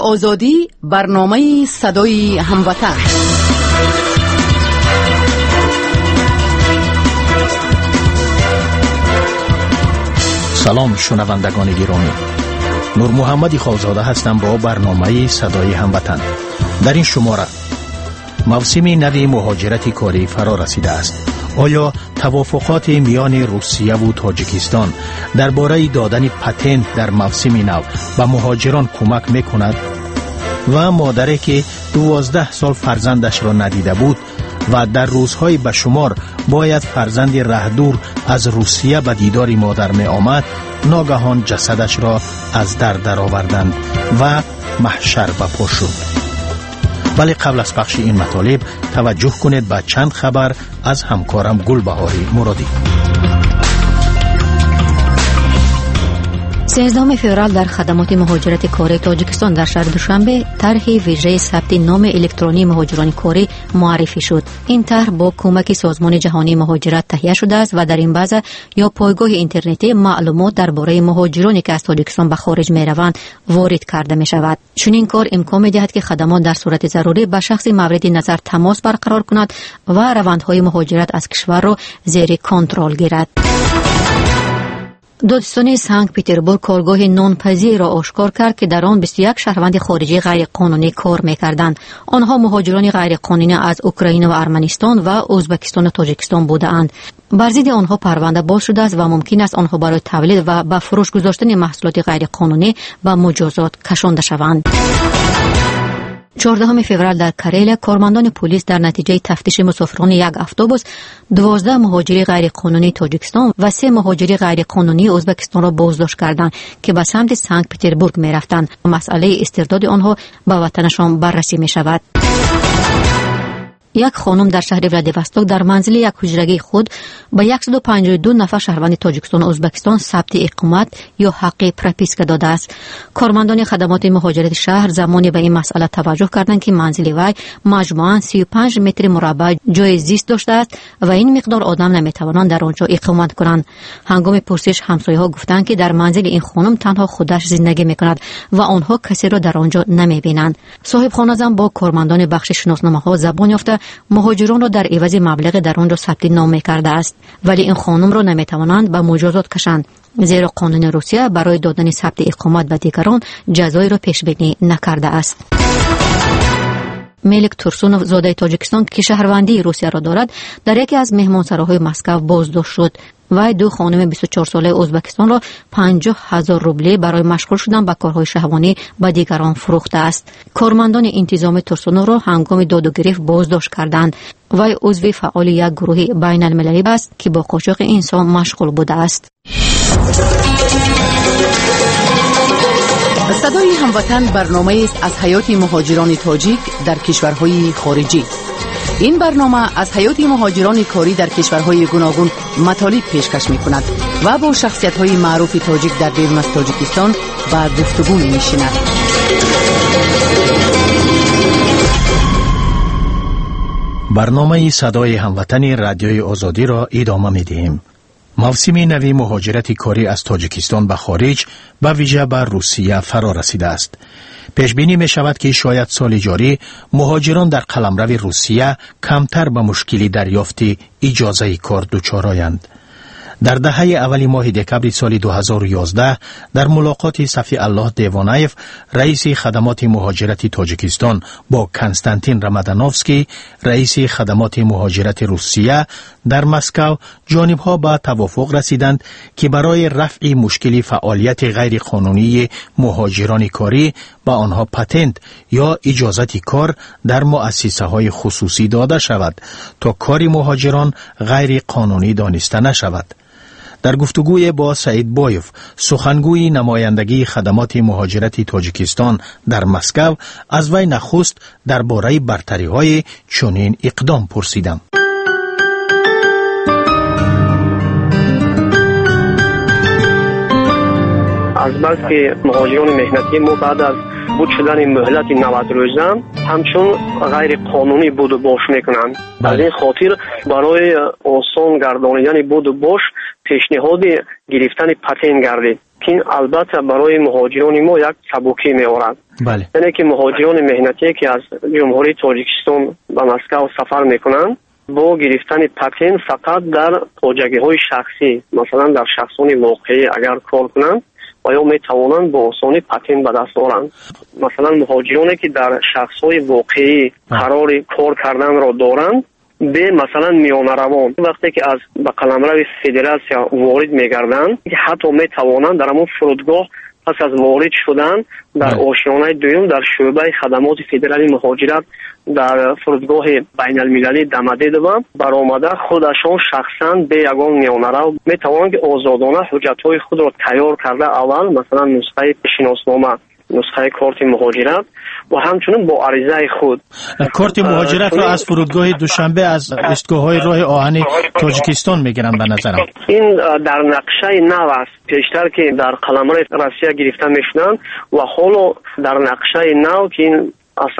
آزادی، برنامه صدای هموطن. سلام شنوندگان گرامی، نور محمدی خالزاده هستم با برنامه صدای هموطن. در این شماره موسم نوی مهاجرت کاری فرا رسیده است. آیا توافقات میان روسیه و تاجیکستان درباره دادن پتنت در موسم نو به مهاجران کمک میکند؟ و مادری که 12 سال فرزندش را ندیده بود و در روزهای بشمار باید فرزند رهدور از روسیه به دیدار مادر می آمد، ناگهان جسدش را از در آوردند و محشر بپا شد. ولی قبل از پخش این مطالب توجه کنید به چند خبر از همکارم گلبهاری مرادی. 13 فوریه در خدمات مهاجرت کاری تاجیکستان در شهر دوشنبه طرح ویژه ثبت نام الکترونی مهاجران کاری معرفی شد. این طرح با کمک سازمان جهانی مهاجرت تهیه شده است و در این بازه یا پایگاه اینترنتی معلومات درباره مهاجرانی که از تاجیکستان به خارج می‌روند وارد کرده می‌شود. چنین کار امکان می‌دهد که خدمات در صورت ضروری با شخص مورد نظر تماس برقرار کند و روندهای مهاجرت از کشور را زیر کنترل گیرد. دادستان سنت پترزبورگ کارگاه نانپذیر را آشکار کرد که در آن 21 شهروند خارجی غیر قانونی کار می‌کردند. آنها مهاجران غیر قانونی از اوکراین و ارمنستان و ازبکستان و تاجیکستان بودند. بر ضد آنها پرونده باز شده است و ممکن است آنها برای تولید و به فروش گذاشتن محصولات غیر قانونی به مجازات کشانده شوند. 14 فوریه در کریل کارمندان پلیس در نتیجه تفتیش مسافران یک اتوبوس 12 مهاجر غیر قانونی تاجیکستان و 3 مهاجر غیر قانونی ازبکستان را بازداشت کردند که به سمت سنت پترزبورگ می‌رفتند. مسئله استرداد آنها به وطنشان بررسی می‌شود. یک خانم در شهر ولادیواستوک در منزل یک حجرگی خود با 152 نفر شهروند تاجیکستان و ازبکستان ثبت اقامت یا حق پروپیسکا داده است. کارمندان خدمات مهاجرت شهر زمانی به این مسئله توجه کردند که منزل وی مجموعاً 35 متر مربع جای زیست داشته است و این مقدار آدم نمیتوانند در آنجا اقامت کنند. هنگام پرسش همسایه‌ها گفتند که در منزل این خانم تنها خودش زندگی میکند و آنها کسی را در آنجا نمیبینند. صاحب خانه زن با کارمندان بخش شناسنامه‌ها زبان یافته مهاجران را در عوض مبلغ در آنجا ثبت نام کرده است، ولی این خانم را نمیتوانند به مجازات کشند، زیرا قانون روسیه برای دادن ثبت اقامت به دیگران جزایی را پیش بینی نکرده است. ملک تورسونوف زاده تاجیکستان که شهروندی روسیه را دارد در یکی از مهمانسراهای مسکو بازداشت شد و 2 خانم 24 ساله ازبکستان را 50,000 روبل برای مشغول شدن به کارهای شهوانی به دیگران فروخته است. کارمندان انتظامی تورسونوف را هنگام داد و گرفت بازداشت کردند و عضو فعال یک گروه بین المللی است که با قاچاق انسان مشغول بوده است. صدای هموطن برنامه است از حیات مهاجران تاجیک در کشورهای خارجی. این برنامه از حیات مهاجران کاری در کشورهای گوناگون مطالب پیشکش می‌کند و با شخصیت‌های معروف تاجیک در بیرون از تاجیکستان به گفتگو می‌نشیند. برنامه صدای هموطن رادیوی آزادی را ادامه می‌دهیم. موسم نوی مهاجرت کاری از تاجیکستان به خارج به ویژه به روسیه فرا رسیده است. پیش بینی می شود که شاید سال جاری مهاجران در قلمرو روسیه کمتر به مشکلی دریافت اجازه کار دچار آیند. در دهه اول ماه دکبر سال 2011 در ملاقات صفی الله دیوانایف رئیس خدمات مهاجرت تاجیکستان با کنستانتین رمادانوفسکی رئیس خدمات مهاجرت روسیه در مسکو جانبها به توافق رسیدند که برای رفع مشکل فعالیت غیر قانونی مهاجران کاری به آنها پتنت یا اجازه کار در مؤسسه های خصوصی داده شود تا کار مهاجران غیر قانونی دانسته نشود. در گفتگوی با سعید بایف سخنگوی نمایندگی خدمات مهاجرت تاجیکستان در مسکو از وی نخست درباره برتری‌های چنین اقدام پرسیدم. از بس که مهاجران مهنتی ما بعد از بود شدن مهلت 90 روزه همچون غیر قانونی بود و باش میکنند. از این خاطر برای آسان گردانیدن بود و باش پیشنهاد گرفتن پتنت گردید که این البته برای مهاجران ما یک سبکی می‌آورد. بله. یعنی که مهاجران مهنتی که از جمهوری تاجیکستان به مسکو سفر میکنند با گرفتن پتنت فقط در خواجگی‌های شخصی، مثلا در شخصان واقعی اگر کار کنند و یا میتوانند با آسانی پتنت به دست آورند. مثلا مهاجرانی که در شخص‌های واقعی قرار کار کردن را دارند به مثلا میانه روان وقتی که از به قلمرو فدراسیا وارد میگردند حتی میتوانند در همون فرودگاه پس از وارد شدن در آشیانه دوم در شعبه خدمات فدرالی مهاجرت در فرودگاه بین المللی دمدیدو برآمده خودشان شخصا به یگان میانه میتوانند که آزادانه حجت‌های خود را تیار کرده اول مثلا نسخه شناسنامه، نسخه کارت مهاجرت و همچنین با عریضه خود کارت مهاجرت را از فرودگاه دوشنبه از ایستگاه‌های راه آهن تاجیکستان میگیرن. به نظرم این در نقشه نو است. پیشتر که در قلمرو روسیه گرفته میشدن و حالا در نقشه نو که این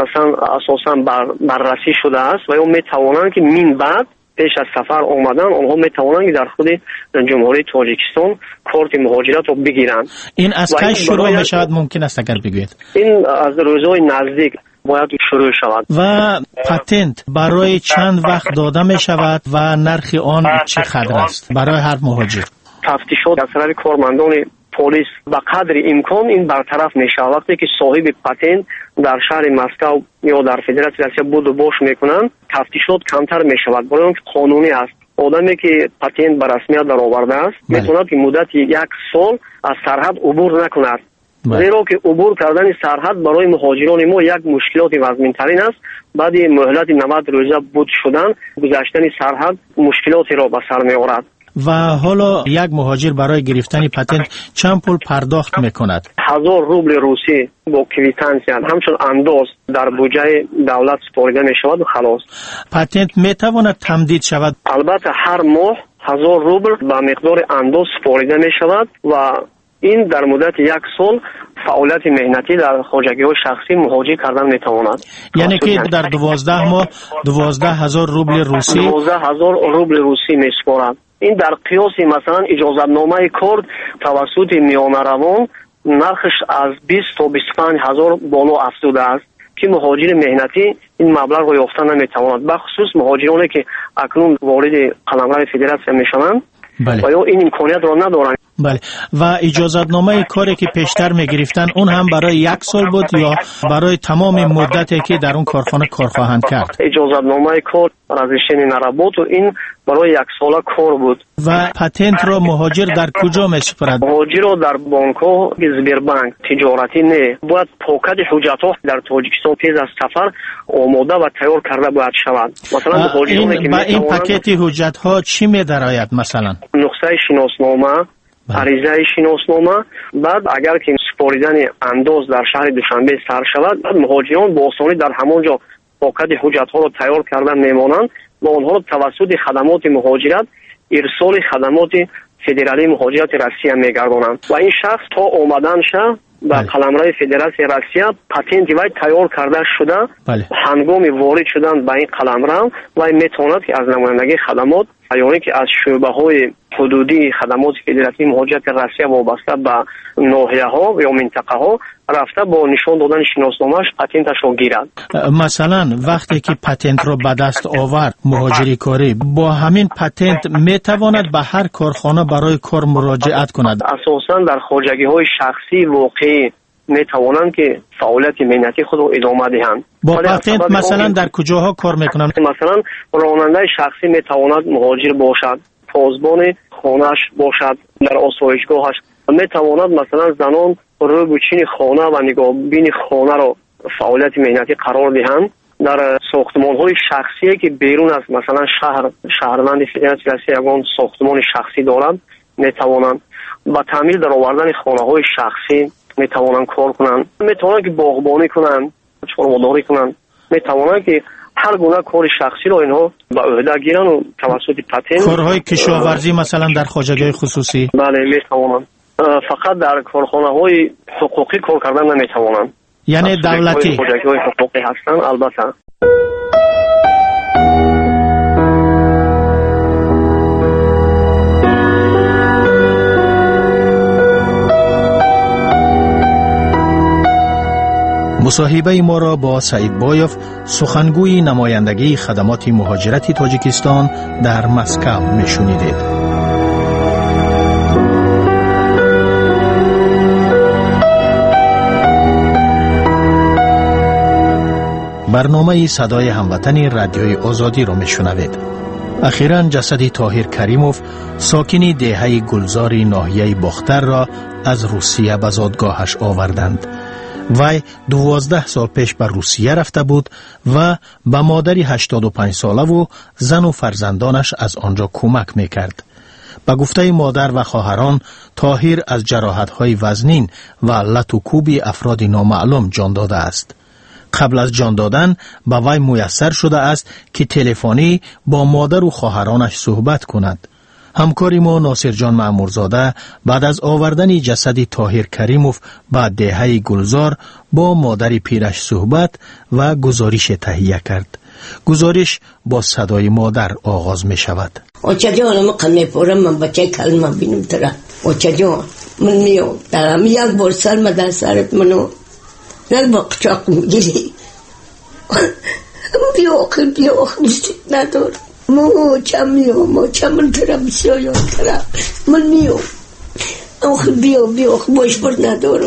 اساساً بررسی شده است و یا میتوانند که من بعد پیش از سفر آمدن آنها میتوانند که در خود جمهوری تاجیکستان کارت مهاجرت رو بگیرند. این از کی شروع می شود ممکن است اگر بگوید؟ این از روزهای نزدیک باید شروع شود. و پتنت برای چند وقت داده می شود و نرخ آن چقدر است برای هر مهاجر؟ تفتیشات از طرف کارمندان پلیس به قدر امکان این برطرف می شود. وقتی که صاحب پتنت در شهر مسکو یا در فدراسیون روسیه بود و باش میکنن تفتیشات کمتر می شود برای اینکه قانونی است. آدمی که پتنت به رسمیت در آورده است میتواند که مدت 1 سال از سرحد عبور نکند. زیرا که عبور کردن سرحد برای مهاجران ما یک مشکلات وزمین‌ترین است. بعد مهلت 90 روزه بود شدن گذشتن سرحد مشکلاتی را به سر می‌آورد. و حالا یک مهاجر برای گرفتن پتنت چند پول پرداخت میکند؟ 1000 روبل روسی با کویتانسیا همچون انداز در بودجه دولت سپرده می شود و خلاص. پتنت میتواند تمدید شود؟ البته هر ماه 1000 روبل به مقدار انداز سپرده می شود و این در مدت 1 سال فعالیت مهنتی در خواجگی‌های شخصی مهاجر کردن میتواند. یعنی که در 12 ماه 12000 روبل روسی 12000 روبل روسی میسپارد. این در قیاس مثلا اجازتنامه کار توسط میانه روان نرخش از 20 تا 25 هزار بالا افزوده است که مهاجر مهنتی این مبلغ را یافتن نمیتواند. بخصوص مهاجرانی که اکنون وارد قلمرو فدراسیا میشوند و یا این امکانیت را ندارند. بله. و اجازتنامه کاری که پیشتر میگرفتن اون هم برای 1 سال بود یا برای تمام مدتی که در اون کارخانه کار خواهند کرد؟ اجازتنامه کار رزشن نربوت و این برای 1 ساله کار بود. و پتنت را مهاجر در کجا میسپرد؟ مهاجر را در بانک‌ها زبیربانک تجارتی نه باید پاکت حجت‌ها در تاجیکستان پیش از سفر آماده و تیار کرده باید شود. مثلا مهاجرانی که این پاکت حجت‌ها چی می‌دراید؟ مثلا نسخه شناسنامه، عریضه شناسنامه، بعد اگر که سپاریدن انداز در شهر دوشنبه سر شود بعد مهاجران با آسانی در همانجا پاکت حجت‌ها را تیار کردن میمانند و آنها را توسط خدمات مهاجرت ارسال خدمات فدرالی مهاجرت روسیه میگردانند و این شخص تا آمدن شه به قلمرو فدراسیون روسیه پتنت وی تیار کرده شده. هنگام وارد شدن به این قلمرو وی میتواند که از نمایندگی خدمات یعنی که از شعبه‌های حدودی خدمات فدرالی مهاجرت روسیه وابسته به ناحیه‌ها یا منطقه‌ها رفته با نشان دادن شناسنامه‌اش پتنتش را گیرد. مثلا وقتی که پتنت را به دست آورد مهاجری کاری با همین پتنت میتواند به هر کارخانه برای کار مراجعت کند؟ اساساً در خواجگی‌های شخصی واقعی میتوانند که فعالیت مهنتی خود را ادامه دهند. با پتنت مثلا در کجاها کار میکنند؟ مثلا راننده شخصی میتواند مهاجر باشد، پاسبان خانه‌اش باشد، در آسایشگاهش میتواند مثلا زنان روی بچین خانه و نگاهبین خانه را فعالیت مهنتی قرار دهند. در ساختمان‌های شخصی که بیرون از مثلا شهروند فدراسیون روسیه یگان ساختمان شخصی دارند میتوانند با تعمیر در آوردن خانه‌های شخصی میتوانند کار کنند، میتوانند که باغبانی کنند، چاره‌داری کنند، میتوانند که هر گونه کار شخصی را اینها به عهده گیرند و توسط پتنت کارهای کشاورزی مثلا در خواجگی‌های خصوصی بله میتوانند. فقط در کارخانه‌های حقوقی کار کردن نمیتوانند. یعنی دولتی خواجگی‌های حقوقی هستند. البته مصاحبه ما را با سعید بایف، سخنگوی نمایندگی خدمات مهاجرتی تاجیکستان در مسکو میشنیدید. برنامه صدای هموطنی رادیوی آزادی را میشنوید. اخیراً جسد طاهر کریموف، ساکنی دهه گلزاری ناحیه باختر را از روسیه به زادگاهش آوردند. وی 12 سال پیش به روسیه رفته بود و به مادری 85 ساله و زن و فرزندانش از آنجا کمک میکرد. به گفته مادر و خواهران، طاهر از جراحت‌های وزنین و لط و کوب افراد نامعلوم جان داده است. قبل از جان دادن به وی میسر شده است که تلفنی با مادر و خواهرانش صحبت کند. همکاری ما ناصر جان مأمورزاده بعد از آوردن جسد طاهر کریموف به دهه گلزار با مادر پیرش صحبت و گزارش تهیه کرد. گزارش با صدای مادر آغاز می شود. اوچه جان مقنه پورم من بچه کلمه بینم ترا. اوچه جان من میام درم یک بار سر مدر سرت منو یک با قچاق میگیری بیا آخر بستید ندار موچه من ترا بسیار یاد ترا من میام آخر بیا آخر باش بر ندارم.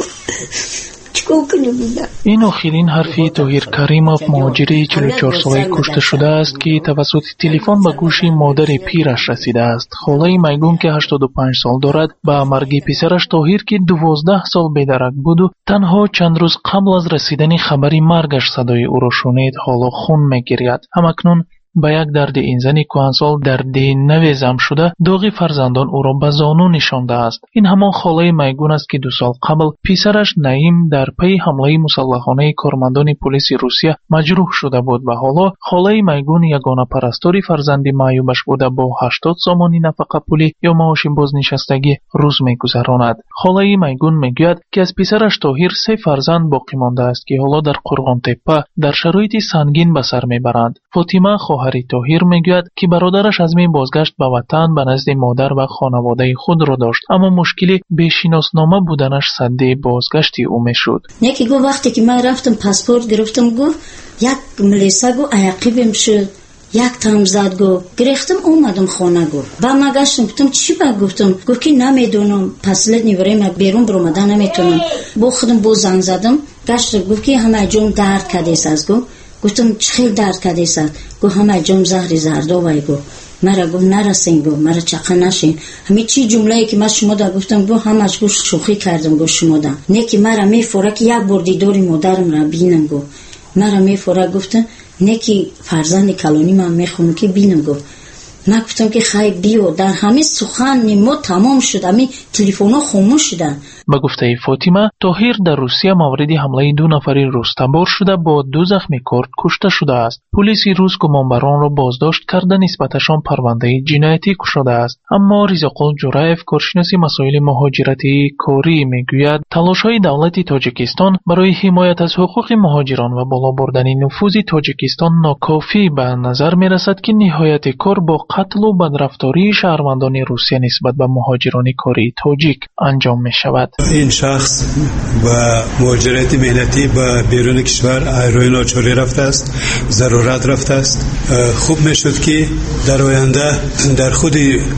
این آخرین حرفی طاهر کریموف، مهاجری 44 ساله کشته شده است که توسط تلفن به گوش مادر پیرش رسیده است. خاله میگون که 85 سال دارد به مرگ پسرش طاهر که 12 سال بیدرک بود و تنها چند روز قبل از رسیدن خبری مرگش صدای او را شنید، حالا خون میگیرد. همکنون با یک درد این زن کهنسال درد نویزم شده داغ فرزندان او را به زانو نشانده است. این همان خاله میگون است که 2 سال قبل پسرش نعیم در پی حمله مسلحانه کارمندان پلیس روسیه مجروح شده بود و حالا خاله میگون یگانه پرستاری فرزند معیوبش بوده با 80 سامانی نفقه پولی یا معاش بازنشستگی روز میگذراند. خاله میگون میگوید که از پسرش طاهر 3 فرزند باقی مانده است که حالا در قرغان تپه در شرایط سنگین به سر میبرند. فاطمه طاهر میگوید که برادرش از می بازگشت به وطن به نزد مادر و خانواده خود را داشت، اما مشکلی بشناسنامه بودنش سد بازگشتی او میشد. یکی گفت وقتی که من رفتم پاسپورت گرفتم گفت یک ملیسا گفت عقیبم شد، یک تام زد گفت گرفتم اومدم خانه گفت با ما گشتم گفتم چی گفتم گفت که نمیدونم پسلت نیوره ما بیرون برآمدن نمیتونم. با خودم با زنگ زدم گشت گفت که همه جون درد کدیس از گفتم خیلی درد کده است. گفت همه جام زهر زردا وای گفت مرا گفت نرسین گفت مرا چقه نشین همه چی جمله‌ای که من شما دا گفتم گفت همش گفت شوخی کردم گفت شما دا نه که مرا میفوره که یک بار دیدار مادرم را بینم گفت مرا میفوره گفتن نه که فرزند کلانی من میخوام که بینم گفت من گفتم که خیر بیو در همه سخن ما تمام شد، همه تلفن‌ها خاموش شدن. به گفته فاطمه، طاهر در روسیه مورد حمله 2 نفری روس‌تبار شده با 2 زخمی کرد کشته شده است. پلیس روس گمانبران را بازداشت کرده نسبتشان پرونده جنایتی گشوده است. اما رضاقل جورایف، کارشناس مسائل مهاجرتی کاری، میگوید تلاش‌های دولت تاجیکستان برای حمایت از حقوق مهاجران و بالا بردن نفوذ تاجیکستان ناکافی به نظر میرسد که نهایت کار با قتل و بدرفتاری شهروندان روسیه نسبت به مهاجران کاری تاجیک انجام می شود. این شخص با مهاجرت مهنتی به بیرون کشور روی ناچاری رفته است، ضرورت رفته است. خوب می شد که در آینده در خود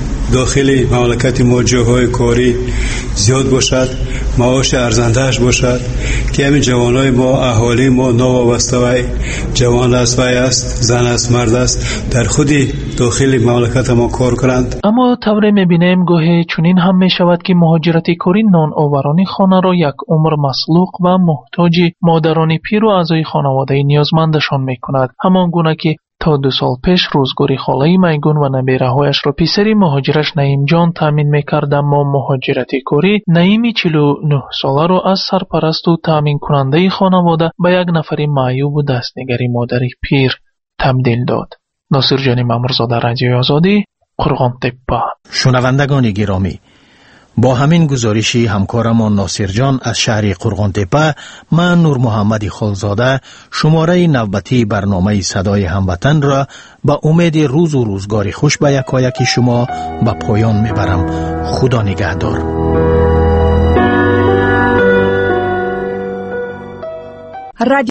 داخل مملکت ما جاهای کاری زیاد باشد، معاش ارزنده‌اش باشد که همین جوانای ما، اهالی ما نوابسته و جوان است و است، زن است، مرد است، در خود داخل مملکت ما کار کنند. اما طوری می‌بینیم گاهی چنین هم می‌شود که مهاجرت کاری نان آورانی خانه را یک عمر مسلوق و محتاج مادران پیر و اعضای خانواده نیازمندشان می‌کند، همان گونه که تا 2 سال پیش روزگاری خاله میگون و نبیره‌هایش را پسری مهاجرش نعیم جان تامین می‌کرد، اما مهاجرت کاری نعیم 49 ساله را از سرپرست و تامین کننده خانواده به یک نفر معیوب و دستنگری مادر پیر تبدیل داد. ناصر جان مأمورزاده، رادیوی آزادی، قرغان تپه. شنوندگان گرامی، با همین گزارشی همکارمان ناصر جان از شهر قرغان تپه، من نور محمد خالزاده شماره نوبتی برنامه صدای هموطن را با امید روز و روزگار خوش به یکایک شما به پایان میبرم. خدا نگهدار. رادیو